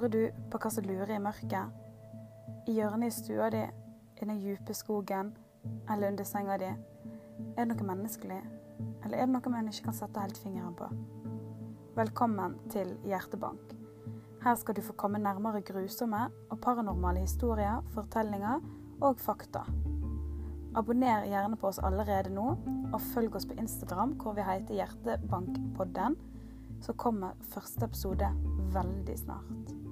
Lurer du på hva som lurer i mørket? I hjørnet i stua di, i den djupe skogen, eller under senga di? Er det noe menneskelig? Eller er det noe man ikke kan sette helt fingeren på? Velkommen til Hjertebank. Her skal du få komme nærmere grusomme og paranormale historier, fortellinger og fakta. Abonner gjerne på oss allerede nå, og følg oss på Instagram, hvor vi heter Hjertebankpodden. Så kommer første episode veldig snart.